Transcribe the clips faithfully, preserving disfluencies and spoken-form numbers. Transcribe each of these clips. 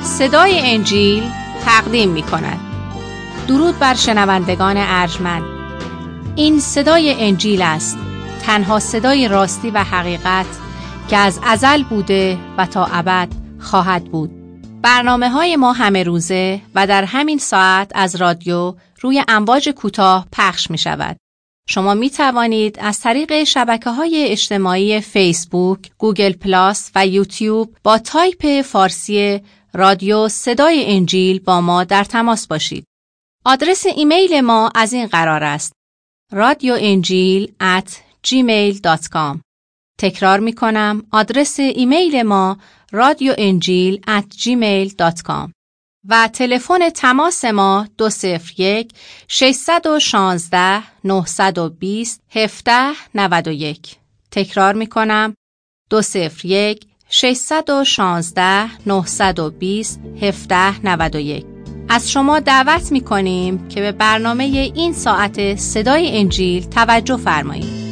صدای انجیل تقدیم می کند. درود بر شنوندگان ارجمند. این صدای انجیل است، تنها صدای راستی و حقیقت که از ازل بوده و تا ابد خواهد بود. برنامه های ما همه روزه و در همین ساعت از رادیو روی امواج کوتاه پخش می شود. شما می توانید از طریق شبکه‌های اجتماعی فیسبوک، گوگل پلاس و یوتیوب با تایپ فارسی رادیو صدای انجیل با ما در تماس باشید. آدرس ایمیل ما از این قرار است: رادیو انجیل ات جیمیل دات کام. تکرار می کنم، آدرس ایمیل ما رادیو انجیل ات جیمیل دات کام و تلفن تماس ما دو صفر یک ششصد و شانزده نهصد و بیست هفده نود و یک. تکرار می کنم، دو صفر یک ششصد و شانزده نهصد و بیست هفده نود و یک. از شما دعوت می کنیم که به برنامه این ساعت صدای انجیل توجه فرمایید.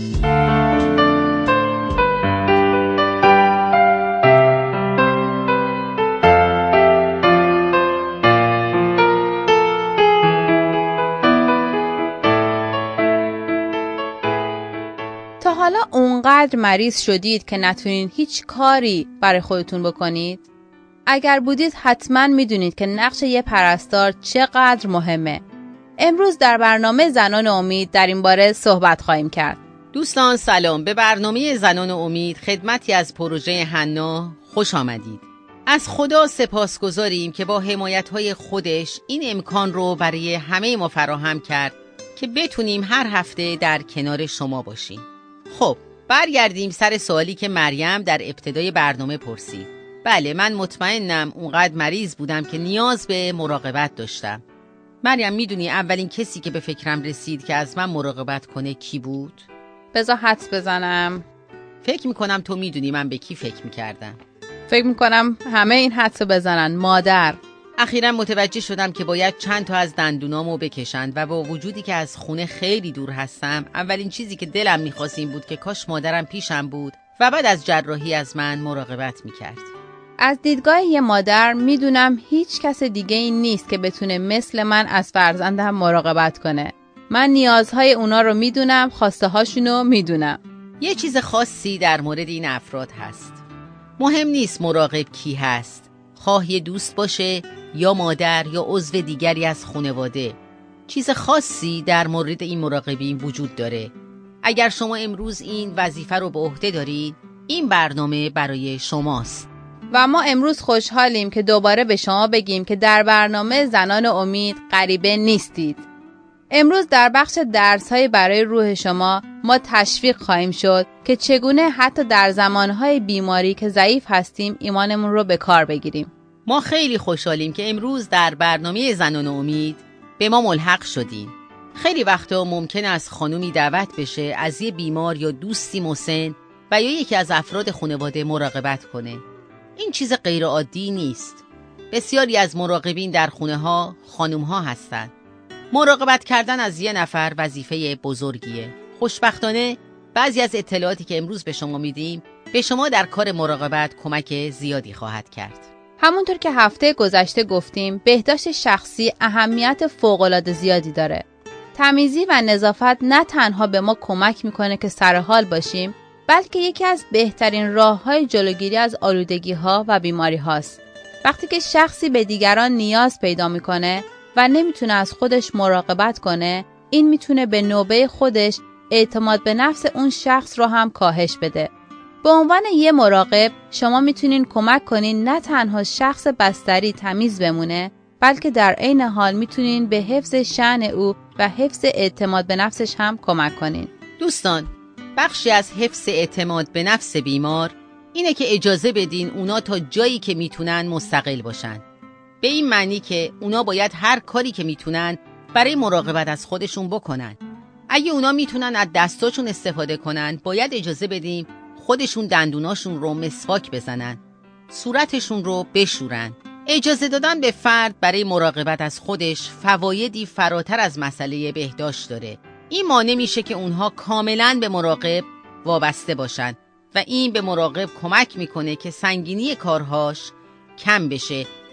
تا حالا اونقدر مریض شدید که نتونید هیچ کاری برای خودتون بکنید؟ اگر بودید حتما میدونید که نقش یه پرستار چقدر مهمه. امروز در برنامه زنان امید در این باره صحبت خواهیم کرد. دوستان سلام، به برنامه زنان امید خدمتی از پروژه حنا خوش آمدید. از خدا سپاسگزاریم که با حمایت‌های خودش این امکان رو برای همه ما فراهم کرد که بتونیم هر هفته در کنار شما باشیم. خب برگردیم سر سوالی که مریم در ابتدای برنامه پرسید. بله، من مطمئنم اونقدر مریض بودم که نیاز به مراقبت داشتم. مریم، میدونی اولین کسی که به فکرم رسید که از من مراقبت کنه کی بود؟ بذار حدس بزنم. فکر میکنم تو میدونی من به کی فکر میکردم. فکر میکنم همه این حدسو بزنن. مادر. اخیراً متوجه شدم که باید چند تا از دندونامو بکشند و با وجودی که از خونه خیلی دور هستم، اولین چیزی که دلم میخواست این بود که کاش مادرم پیشم بود و بعد از جراحی از من مراقبت میکرد. از دیدگاه یه مادر میدونم هیچ کس دیگه این نیست که بتونه مثل من از فرزندم مراقبت کنه. من نیازهای اونا رو میدونم، خواسته هاشونو میدونم. یه چیز خاصی در مورد این افراد هست. مهم نیست مراقب کی هست، خواه یه دوست باشه یا مادر یا عضو دیگری از خانواده. چیز خاصی در مورد این مراقبین وجود داره. اگر شما امروز این وظیفه رو به عهده دارید، این برنامه برای شماست. و ما امروز خوشحالیم که دوباره به شما بگیم که در برنامه زنان امید غریبه نیستید. امروز در بخش درس‌های برای روح شما ما تشویق خواهیم شد که چگونه حتی در زمانهای بیماری که ضعیف هستیم ایمانمون رو به کار بگیریم. ما خیلی خوشحالیم که امروز در برنامه زنان امید به ما ملحق شدیم. خیلی وقتا ممکن است خانومی دعوت بشه از یه بیمار یا دوستی مسن و یا یکی از افراد خانواده مراقبت کنه. این چیز غیر عادی نیست. بسیاری از مراقبین در خونه ها خانوم ها هستند. مراقبت کردن از یه نفر وظیفه بزرگیه. خوشبختانه بعضی از اطلاعاتی که امروز به شما میدیم به شما در کار مراقبت کمک زیادی خواهد کرد. همونطور که هفته گذشته گفتیم، بهداشت شخصی اهمیت فوق‌العاده زیادی داره. تمیزی و نظافت نه تنها به ما کمک میکنه که سرحال باشیم، بلکه یکی از بهترین راه‌های جلوگیری از آلودگی‌ها و بیماری‌هاست. وقتی که شخصی به دیگران نیاز پیدا میکنه و نمیتونه از خودش مراقبت کنه، این میتونه به نوبه خودش اعتماد به نفس اون شخص رو هم کاهش بده. به عنوان یه مراقب شما میتونین کمک کنین نه تنها شخص بستری تمیز بمونه، بلکه در عین حال میتونین به حفظ شأن او و حفظ اعتماد به نفسش هم کمک کنین. دوستان، بخشی از حفظ اعتماد به نفس بیمار اینه که اجازه بدین اونا تا جایی که میتونن مستقل باشن. به این معنی که اونا باید هر کاری که میتونن برای مراقبت از خودشون بکنن. اگه اونا میتونن از دستاشون استفاده کنن، باید اجازه بدیم خودشون دندوناشون رو مسواک بزنن، صورتشون رو بشورن. اجازه دادن به فرد برای مراقبت از خودش فوایدی فراتر از مسئله بهداشت داره. این مانع میشه که اونها کاملاً به مراقب وابسته باشن و این به مراقب کمک میکنه که سنگینی کارهاش کم بشه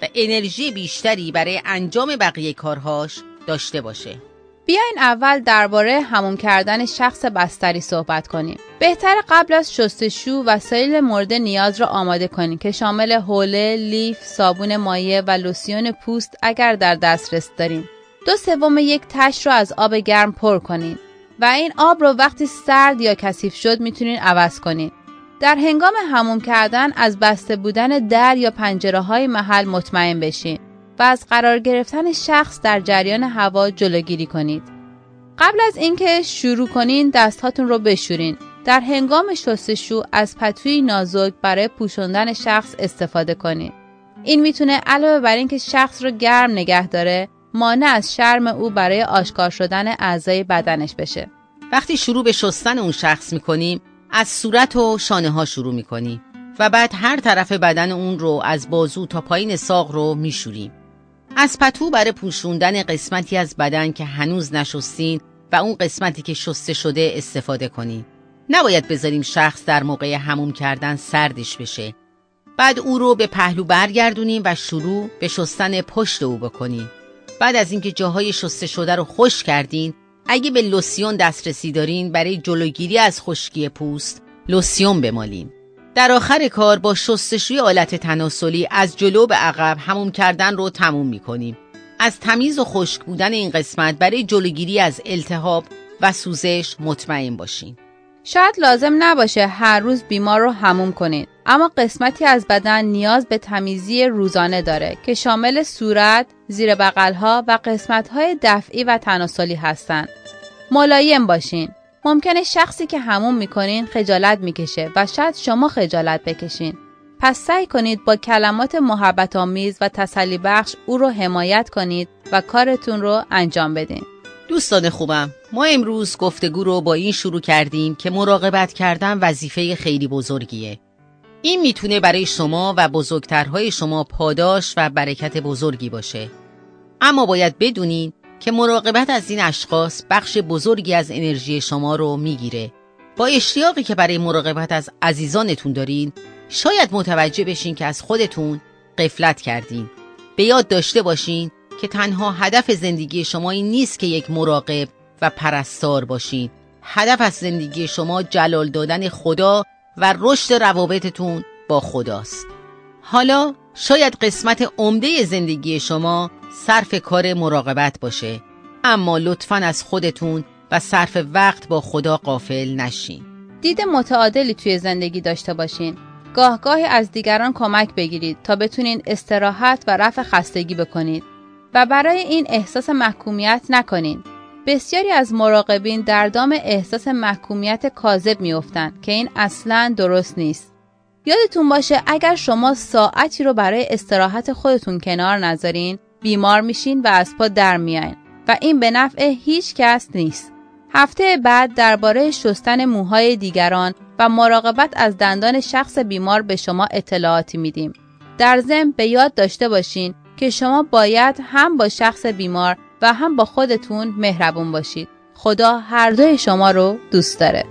و انرژی بیشتری برای انجام بقیه کارهاش داشته باشه. بیاین اول درباره حموم کردن شخص بستری صحبت کنیم. بهتر قبل از شستشو وسایل مورد نیاز را آماده کنید که شامل حوله، لیف، صابون مایع و لوسیون پوست اگر در دسترس دارین. دو سوم یک تش را از آب گرم پر کنید و این آب را وقتی سرد یا کثیف شد میتونین عوض کنید. در هنگام حموم کردن از بسته بودن در یا پنجره‌های محل مطمئن بشین و از قرار گرفتن شخص در جریان هوا جلوگیری کنید. قبل از اینکه شروع کنین دستهاتون رو بشورین. در هنگام شستشو از پتوی نازک برای پوشوندن شخص استفاده کنید. این میتونه علاوه بر اینکه شخص رو گرم نگه داره، مانع از شرم او برای آشکار شدن اعضای بدنش بشه. وقتی شروع به شستن اون شخص میکنیم، از صورت و شانه ها شروع میکنیم و بعد هر طرف بدن اون رو از بازو تا پایین ساق رو میشوریم. از پتو برای پوشوندن قسمتی از بدن که هنوز نشستین و اون قسمتی که شسته شده استفاده کنین. نباید بذاریم شخص در موقع حموم کردن سردش بشه. بعد او رو به پهلو برگردونیم و شروع به شستن پشت او بکنیم. بعد از اینکه جاهای شسته شده رو خشک کردین، اگه به لوسیون دسترسی دارین برای جلوگیری از خشکی پوست، لوسیون بمالین. در آخر کار با شستشوی آلت تناسلی از جلو به عقب حموم کردن رو تموم می‌کنیم. از تمیز و خشک بودن این قسمت برای جلوگیری از التهاب و سوزش مطمئن باشین. شاید لازم نباشه هر روز بیمار رو حموم کنید، اما قسمتی از بدن نیاز به تمیزی روزانه داره که شامل صورت، زیر بغل‌ها و قسمت‌های دفعی و تناسلی هستن. ملایم باشین. ممکنه شخصی که حموم میکنین خجالت میکشه و شاید شما خجالت بکشین. پس سعی کنید با کلمات محبت آمیز و تسلی بخش او رو حمایت کنید و کارتون رو انجام بدین. دوستان خوبم، ما امروز گفتگو رو با این شروع کردیم که مراقبت کردن وظیفه خیلی بزرگیه. این میتونه برای شما و بزرگترهای شما پاداش و برکت بزرگی باشه. اما باید بدونین که مراقبت از این اشخاص بخش بزرگی از انرژی شما رو میگیره. با اشتیاقی که برای مراقبت از عزیزانتون دارین، شاید متوجه بشین که از خودتون غفلت کردین. به یاد داشته باشین که تنها هدف زندگی شما این نیست که یک مراقب و پرستار باشین. هدف از زندگی شما جلال دادن خدا و رشد روابطتون با خداست. حالا شاید قسمت عمده زندگی شما صرف کار مراقبت باشه، اما لطفاً از خودتون و صرف وقت با خدا غافل نشین. دید متعادلی توی زندگی داشته باشین. گاه گاهی از دیگران کمک بگیرید تا بتونین استراحت و رفع خستگی بکنید و برای این احساس محکومیت نکنین. بسیاری از مراقبین در دام احساس محکومیت کاذب میافتن که این اصلاً درست نیست. یادتون باشه اگر شما ساعتی رو برای استراحت خودتون کنار نذارین، بیمار میشین و از پا در میاین و این به نفع هیچ کس نیست. هفته بعد درباره شستن موهای دیگران و مراقبت از دندان شخص بیمار به شما اطلاعاتی میدیم. در ضمن به یاد داشته باشین که شما باید هم با شخص بیمار و هم با خودتون مهربون باشید. خدا هر دوی شما رو دوست داره.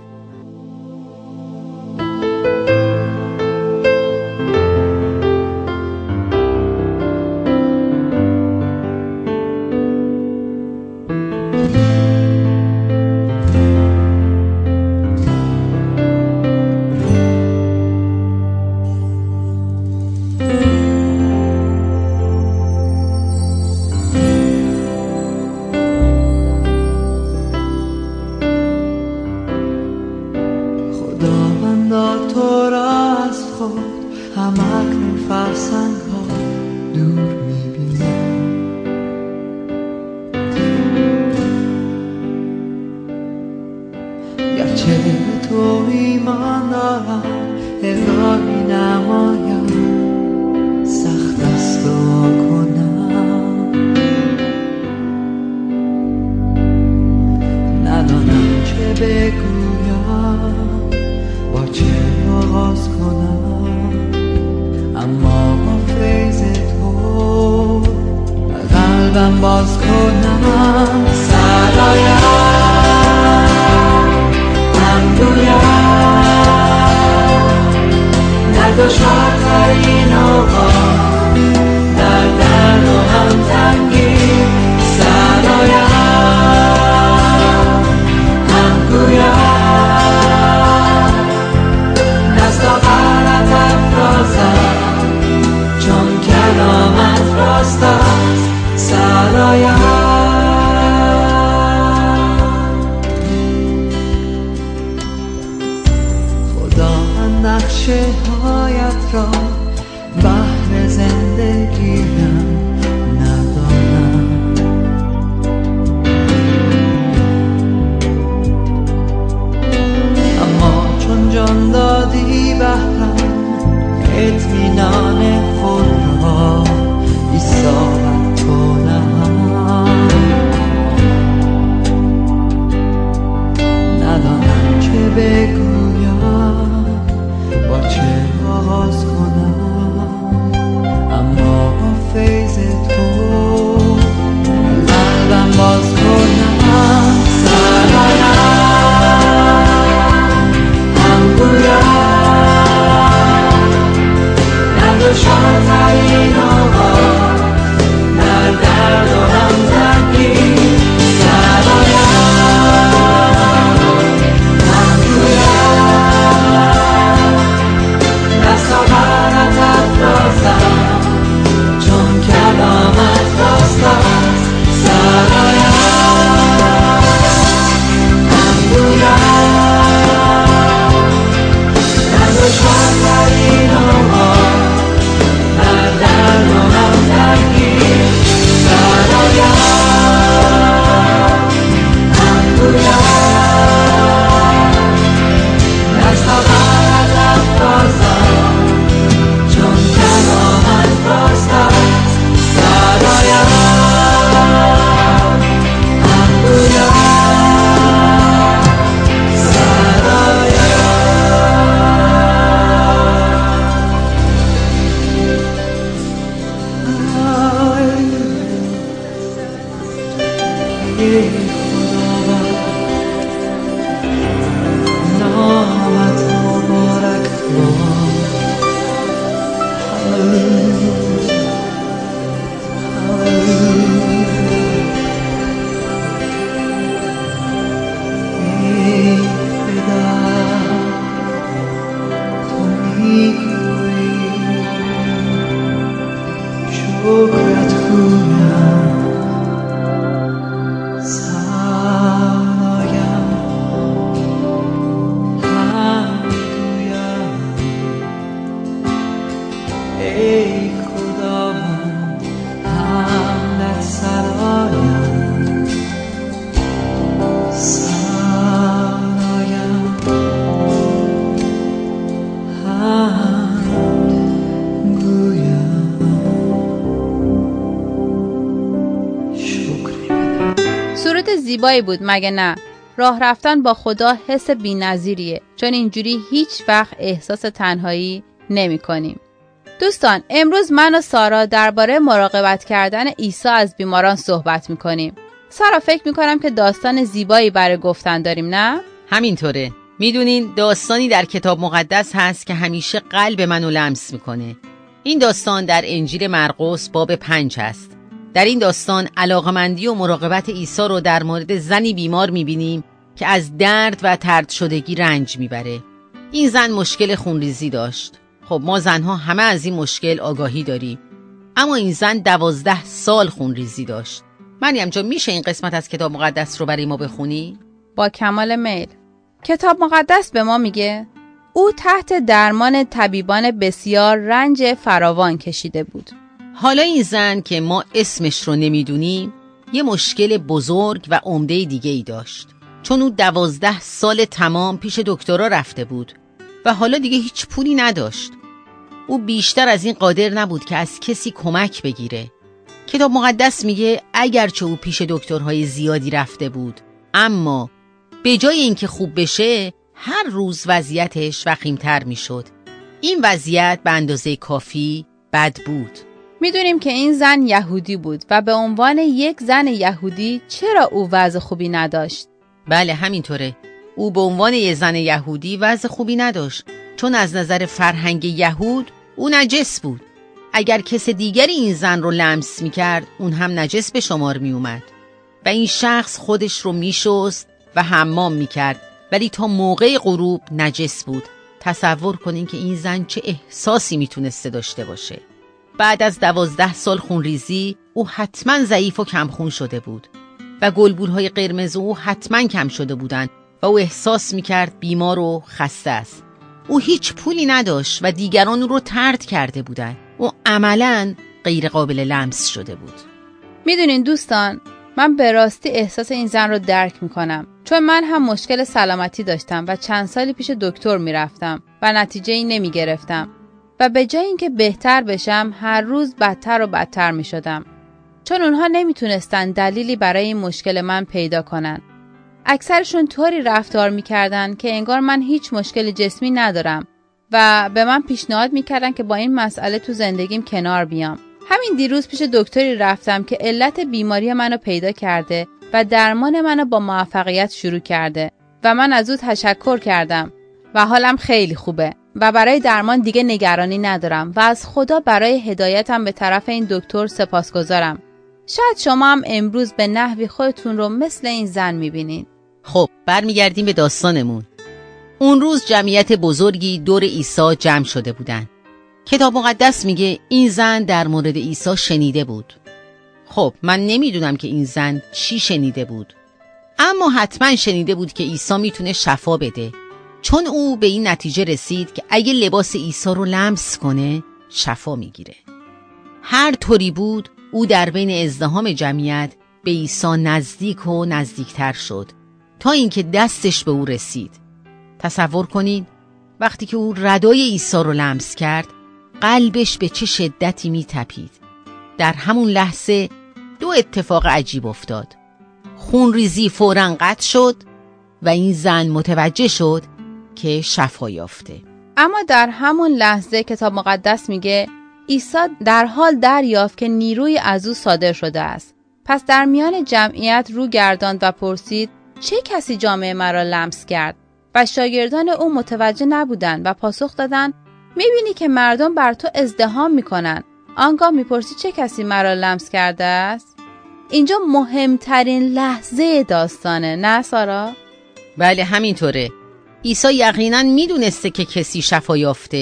تو را از خود همکنون فرسنگ ها دور میبینم. گرچه به تو ایمان دارم الهی نمایم، سخت است دعا کنم. ندانم چه بگویم، با چه آغاز کنم، اما با فیض تو قلبم باز کنم. سرایم من گویم در دشوارترین اوقات، در شکرت گویم سرایم هم گویم ای خداوند حمدت سرایم سرایم هم گویم شکر سرود زیبایی بود مگه نه؟ راه رفتن با خدا حس بی‌نظیریه، چون اینجوری هیچ وقت احساس تنهایی نمی کنیم. دوستان، امروز من و سارا درباره مراقبت کردن عیسی از بیماران صحبت می کنیم. سارا، فکر می کنم که داستان زیبایی برای گفتن داریم، نه؟ همینطوره. میدونین داستانی در کتاب مقدس هست که همیشه قلب منو لمس میکنه. این داستان در انجیل مرقس باب پنج هست. در این داستان علاقمندی و مراقبت عیسی رو در مورد زنی بیمار میبینیم که از درد و طرد شدگی رنج میبره. این زن مشکل خونریزی داشت. خب ما زنها همه از این مشکل آگاهی داریم. اما این زن دوازده سال خونریزی داشت. مریم جان، میشه این قسمت از کتاب مقدس رو برای ما بخونی؟ با کمال میل. کتاب مقدس به ما میگه او تحت درمان طبیبان بسیار رنج فراوان کشیده بود. حالا این زن که ما اسمش رو نمیدونیم یه مشکل بزرگ و عمده دیگه ای داشت، چون او دوازده سال تمام پیش دکترها رفته بود و حالا دیگه هیچ پولی نداشت. او بیشتر از این قادر نبود که از کسی کمک بگیره. کتاب مقدس میگه اگرچه او پیش دکترهای زیادی رفته بود، اما به جای اینکه خوب بشه هر روز وضعیتش وخیم‌تر میشد. این وضعیت به اندازه کافی بد بود. میدونیم که این زن یهودی بود و به عنوان یک زن یهودی چرا او وضع خوبی نداشت؟ بله همینطوره. او به عنوان یک زن یهودی وضع خوبی نداشت، چون از نظر فرهنگ یهود او نجس بود. اگر کس دیگری این زن رو لمس میکرد اون هم نجس به شمار میومد و این شخص خودش رو میشست و حمام میکرد، ولی تا موقع غروب نجس بود. تصور کنین که این زن چه احساسی میتونسته داشته باشه. بعد از دوازده سال خونریزی او حتما ضعیف و کمخون شده بود و گلبولهای قرمز او حتما کم شده بودند و او احساس میکرد بیمار و خسته است. او هیچ پولی نداشت و دیگران او رو طرد کرده بودند. او عملاً غیر قابل لمس شده بود. میدونین دوستان، من به راستی احساس این زن رو درک میکنم، چون من هم مشکل سلامتی داشتم و چند سالی پیش دکتر میرفتم و نتیجه‌ای نمیگرفتم و به جای اینکه بهتر بشم هر روز بدتر و بدتر میشدم، چون اونها نمیتونستن دلیلی برای این مشکل من پیدا کنن. اکثرشون طوری رفتار میکردن که انگار من هیچ مشکل جسمی ندارم و به من پیشنهاد میکردن که با این مسئله تو زندگیم کنار بیام. همین دیروز پیش دکتری رفتم که علت بیماری منو پیدا کرده و درمان منو با موفقیت شروع کرده و من از او تشکر کردم و حالم خیلی خوبه و برای درمان دیگه نگرانی ندارم و از خدا برای هدایتم به طرف این دکتر سپاسگزارم. شاید شما هم امروز به نحوی خودتون رو مثل این زن میبینین. خب برمیگردیم به داستانمون. اون روز جمعیت بزرگی دور عیسی جمع شده بودن. کتاب مقدس میگه این زن در مورد عیسی شنیده بود. خب من نمیدونم که این زن چی شنیده بود، اما حتما شنیده بود که عیسی میتونه شفا بده، چون او به این نتیجه رسید که اگه لباس عیسی رو لمس کنه شفا میگیره. هر طوری بود او در بین ازدحام جمعیت به عیسی نزدیک و نزدیکتر شد تا اینکه دستش به او رسید. تصور کنید وقتی که او ردای عیسی رو لمس کرد قلبش به چه شدتی میتپید. در همون لحظه دو اتفاق عجیب افتاد. خونریزی فوراً قطع شد و این زن متوجه شد که شفا یافته. اما در همون لحظه کتاب مقدس میگه عیسی در حال دریافت که نیروی از او صادر شده است. پس در میان جمعیت رو گرداند و پرسید چه کسی جامه مرا لمس کرد؟ و شاگردان او متوجه نبودند و پاسخ دادند میبینی که مردم بر تو ازدحام میکنن، آنگاه میپرسی چه کسی مرا لمس کرده است؟ اینجا مهمترین لحظه داستانه، نه سارا؟ بله همینطوره. عیسی یقینا میدونسته که کسی شفا یافته. او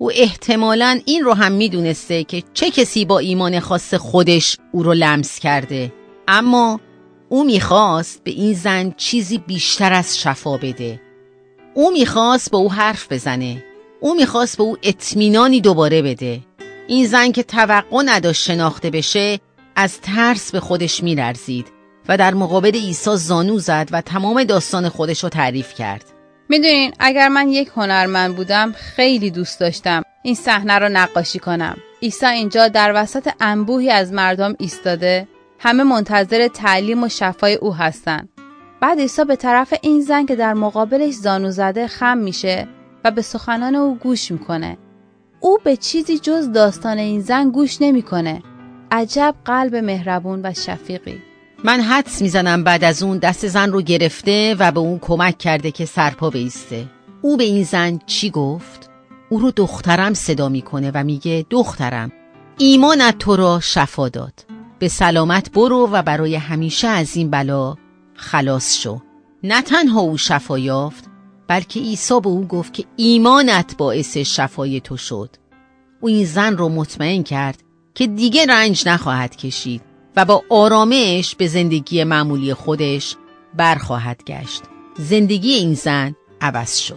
او احتمالاً این رو هم میدونسته که چه کسی با ایمان خاص خودش او رو لمس کرده، اما او میخواست به این زن چیزی بیشتر از شفا بده. او میخواست با او حرف بزنه. او میخواست به او اطمینانی دوباره بده. این زن که توقع نداشت شناخته بشه، از ترس به خودش میلرزید و در مقابل عیسی زانو زد و تمام داستان خودش رو تعریف کرد. میدونین اگر من یک هنرمند بودم خیلی دوست داشتم این صحنه رو نقاشی کنم. عیسی اینجا در وسط انبوهی از مردم ایستاده، همه منتظر تعلیم و شفای او هستن. بعد عیسی به طرف این زن که در مقابلش زانو زده خم میشه و به سخنان او گوش میکنه. او به چیزی جز داستان این زن گوش نمیکنه. عجب قلب مهربون و شفیقی. من حدس میزنم بعد از اون دست زن رو گرفته و به اون کمک کرده که سرپا بایسته. او به این زن چی گفت؟ او رو دخترم صدا میکنه و میگه دخترم، ایمانت تو را شفا داد. به سلامت برو و برای همیشه از این بلا خلاص شو. نه تنها او شفا یافت، بلکه عیسی به او گفت که ایمانت باعث شفای تو شد. او این زن رو مطمئن کرد که دیگه رنج نخواهد کشید و با آرامش به زندگی معمولی خودش برخواهد گشت. زندگی این زن عوض شد.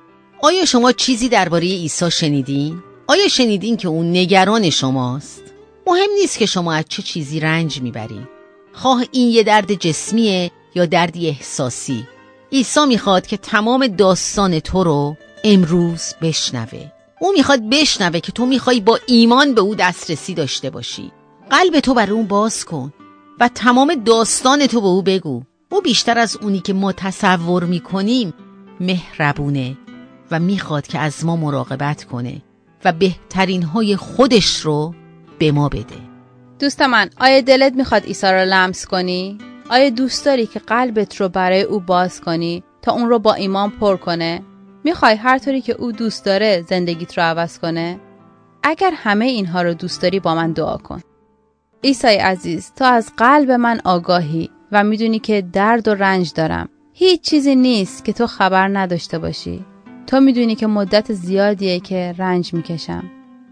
آیا شما چیزی درباره عیسی شنیدین؟ آیا شنیدین که اون نگران شماست؟ مهم نیست که شما از چه چیزی رنج میبرین، خواه این یه درد جسمیه یا دردی احساسی. عیسی میخواد که تمام داستان تو رو امروز بشنوه. او میخواد بشنوه که تو میخوای با ایمان به او دسترسی داشته باشی. قلب تو برای اون باز کن و تمام داستان تو به او بگو. او بیشتر از اونی که ما تصور میکنیم مهربونه و میخواد که از ما مراقبت کنه و بهترین های خودش رو به ما بده. دوست من، آیا دلت میخواد عیسی رو لمس کنی؟ آیا دوست داری که قلبت رو برای او باز کنی تا اون رو با ایمان پر کنه؟ میخوای هر طوری که او دوست داره زندگیت رو عوض کنه؟ اگر همه اینها رو دوست داری با من دعا کن. عیسی عزیز، تو از قلب من آگاهی و میدونی که درد و رنج دارم. هیچ چیزی نیست که تو خبر نداشته باشی. تو میدونی که مدت زیادیه که رنج میکشم.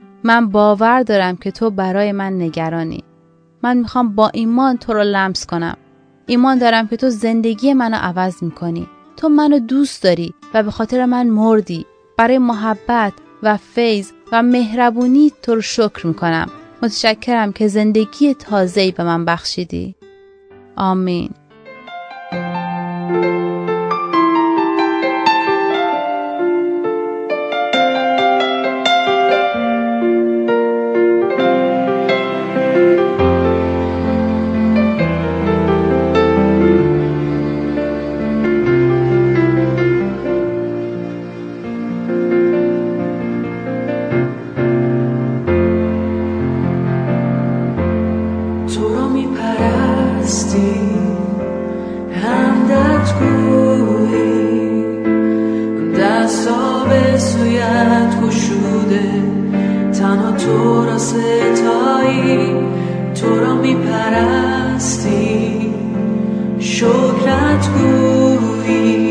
من باور دارم که تو برای من نگرانی. من میخوام با ایمان تو رو لمس کنم. ایمان دارم که تو زندگی منو عوض میکنی. تو منو دوست داری و به خاطر من مردی. برای محبت و فیض و مهربونی تو رو شکر میکنم. متشکرم که زندگی تازه‌ای به من بخشیدی. آمین. شکرت گویی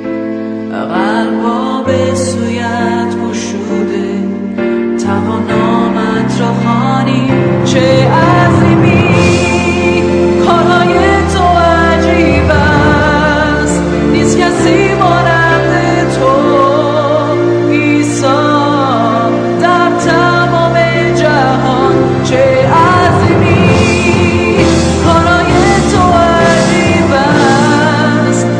قلبا به سویت گشوده تنها نامت را خوانی چه عظیمی کارهای تو عجیب است نیست کسی مانند تو عیسی در تمام جهان چه عظیمی کارهای تو عجیب است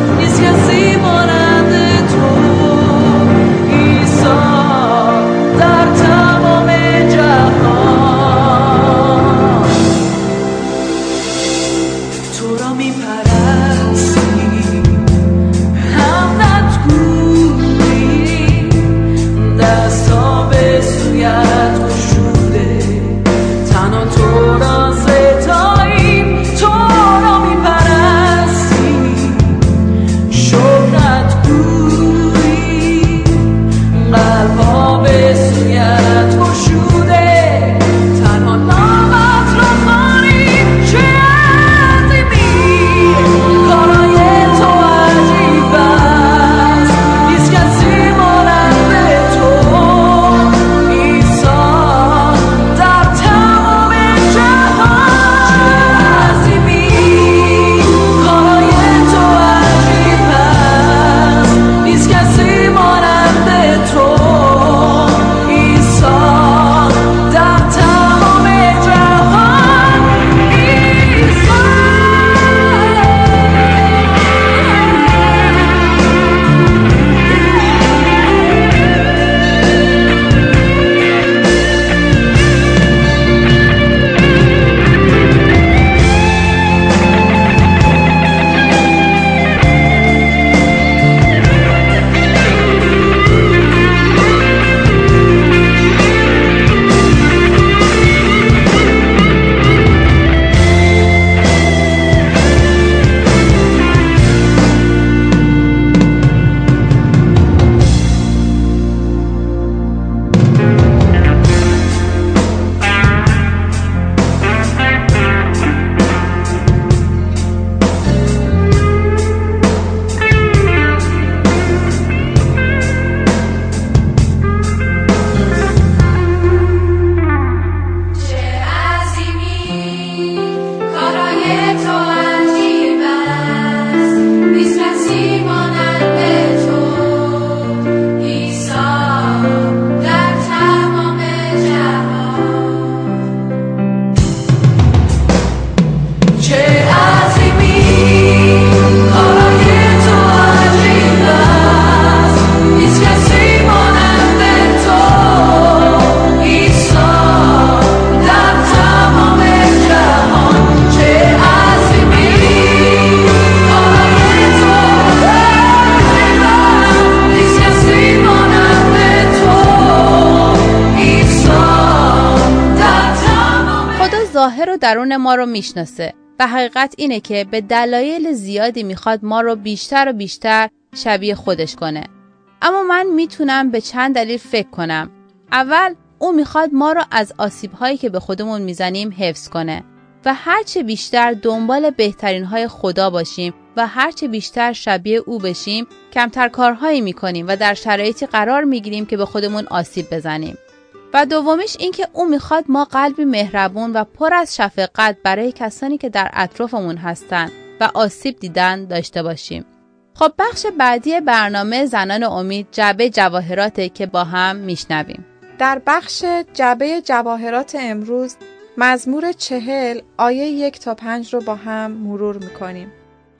ظاهر و درون ما رو میشناسه و حقیقت اینه که به دلایل زیادی میخواد ما رو بیشتر و بیشتر شبیه خودش کنه. اما من میتونم به چند دلیل فکر کنم. اول، او میخواد ما رو از آسیب‌هایی که به خودمون میزنیم حفظ کنه و هرچه بیشتر دنبال بهترین‌های خدا باشیم و هرچه بیشتر شبیه او بشیم، کمتر کارهایی میکنیم و در شرایطی قرار میگیریم که به خودمون آسیب بزنیم. و دومیش این که او میخواد ما قلبی مهربون و پر از شفقت برای کسانی که در اطرافمون هستن و آسیب دیدن داشته باشیم. خب بخش بعدی برنامه زنان امید جعبه جواهراته که با هم میشنویم. در بخش جعبه جواهرات امروز مزمور چهل آیه یک تا پنج رو با هم مرور میکنیم.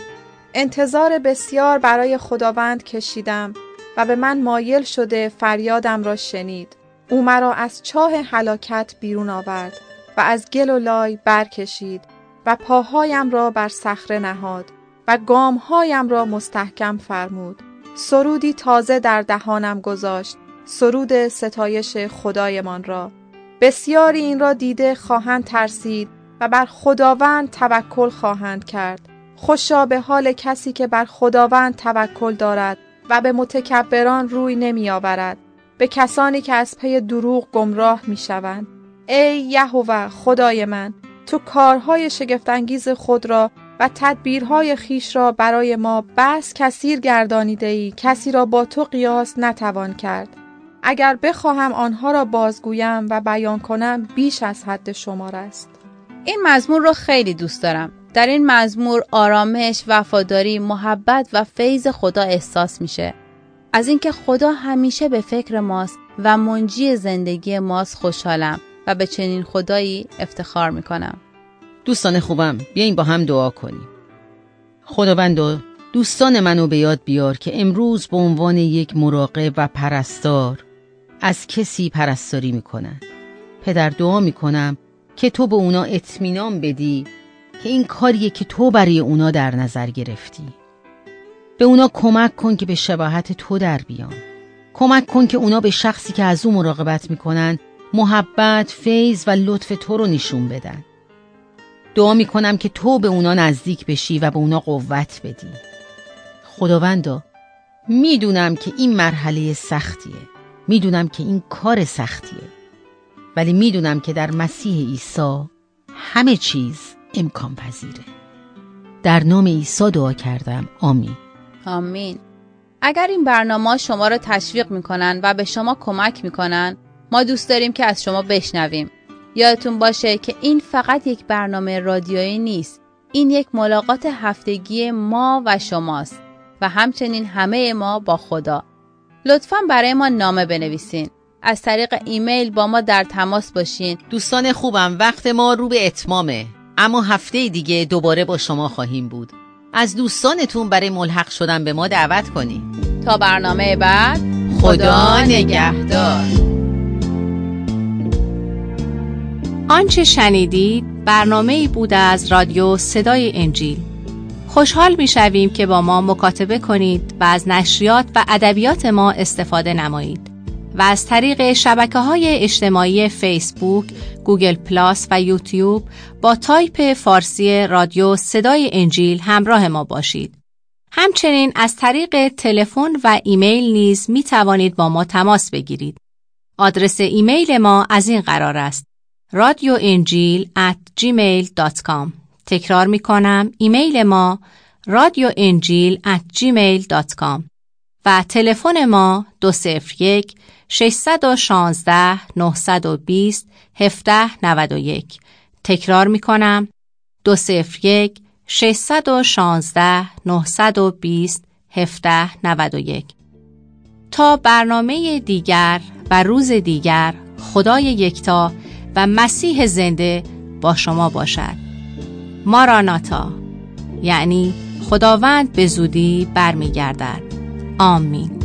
انتظار بسیار برای خداوند کشیدم و به من مایل شده فریادم را شنید. او مرا از چاه هلاکت بیرون آورد و از گل و لای برکشید و پاهایم را بر صخره نهاد و گامهایم را مستحکم فرمود. سرودی تازه در دهانم گذاشت، سرود ستایش خدایمان را. بسیاری این را دیده خواهند ترسید و بر خداوند توکل خواهند کرد. خوشا به حال کسی که بر خداوند توکل دارد و به متکبران روی نمی آورد، به کسانی که از پی دروغ گمراه می شوند. ای یهوه خدای من، تو کارهای شگفت‌انگیز خود را و تدبیرهای خیش را برای ما بس کثیر گردانیده ای، کسی را با تو قیاس نتوان کرد. اگر بخواهم آنها را بازگویم و بیان کنم بیش از حد شمار است. این مزمور رو خیلی دوست دارم. در این مزمور آرامش، وفاداری، محبت و فیض خدا احساس میشه. از اینکه خدا همیشه به فکر ماست و منجی زندگی ماست خوشحالم و به چنین خدایی افتخار میکنم. دوستان خوبم، بیاین با هم دعا کنیم. خداوندا، دوستان منو به یاد بیار که امروز به عنوان یک مراقب و پرستار از کسی پرستاری میکنن. پدر، دعا میکنم که تو به اونا اطمینان بدی که این کاریه که تو برای اونا در نظر گرفتی. به اونا کمک کن که به شباهت تو در بیان. کمک کن که اونا به شخصی که از اون مراقبت میکنن محبت، فیض و لطف تو رو نشون بدن. دعا میکنم که تو به اونا نزدیک بشی و به اونا قوت بدی. خداوندا، میدونم که این مرحله سختیه، میدونم که این کار سختیه، ولی میدونم که در مسیح عیسی همه چیز امکان پذیره. در نام عیسی دعا کردم، آمین. آمین. اگر این برنامه شما را تشویق میکنن و به شما کمک میکنن، ما دوست داریم که از شما بشنویم. یادتون باشه که این فقط یک برنامه رادیویی نیست. این یک ملاقات هفتگی ما و شماست و همچنین همه ما با خدا. لطفاً برای ما نامه بنویسین. از طریق ایمیل با ما در تماس باشین. دوستان خوبم، وقت ما رو به اتمامه، اما هفته دیگه دوباره با شما خواهیم بود. از دوستانتون برای ملحق شدن به ما دعوت کنید. تا برنامه بعد، خدا نگهدار. آنچه شنیدید برنامه‌ای بود از رادیو صدای انجیل. خوشحال می‌شویم که با ما مکاتبه کنید و از نشریات و ادبیات ما استفاده نمایید و از طریق شبکه‌های اجتماعی فیسبوک، گوگل پلاس و یوتیوب با تایپ فارسی رادیو صدای انجیل همراه ما باشید. همچنین از طریق تلفن و ایمیل نیز می توانید با ما تماس بگیرید. آدرس ایمیل ما از این قرار است: رادیو انجیل ات جیمیل دات کام. تکرار می کنم، ایمیل ما رادیو انجیل ات جیمیل دات کام و تلفن ما دو صفر یک ششصد و شانزده نهصد و بیست هفده نود و یک. تکرار می کنم، دو صفر یک ششصد و شانزده نهصد و بیست هفده نود و یک. تا برنامه دیگر و روز دیگر، خدای یکتا و مسیح زنده با شما باشد. ماراناتا، یعنی خداوند به زودی برمیگردد. آمین.